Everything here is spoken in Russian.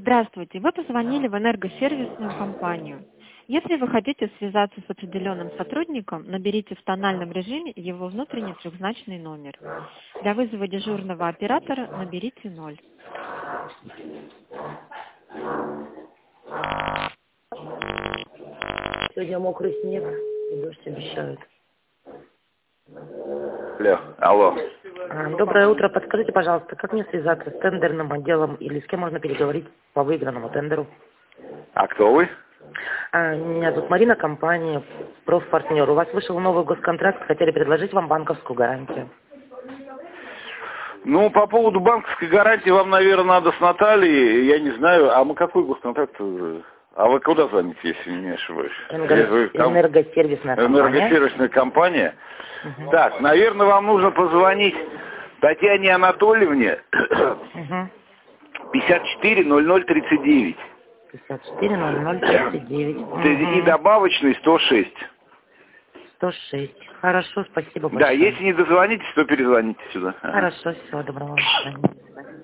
Здравствуйте, вы позвонили в энергосервисную компанию. Если вы хотите связаться с определенным сотрудником, наберите в тональном режиме его внутренний трехзначный номер. Для вызова дежурного оператора наберите 0. Сегодня мокрый снег и дождь обещают. Алло. Доброе утро. Подскажите, пожалуйста, как мне связаться с тендерным отделом или с кем можно переговорить по выигранному тендеру? А кто вы? Меня зовут Марина, компания «Профпартнер». У вас вышел новый госконтракт, хотели предложить вам банковскую гарантию. Ну, по поводу банковской гарантии вам, наверное, надо с Натальей, я не знаю, а мы какой госконтракт? А вы куда звоните, если не ошибаюсь? Энергосервисная компания. Энергосервисная компания. Угу. Так, наверное, вам нужно позвонить Татьяне Анатольевне 540039. 540039. И добавочный 106. 106. Хорошо, спасибо большое. Да, если не дозвонитесь, то перезвоните сюда. Хорошо, всего доброго.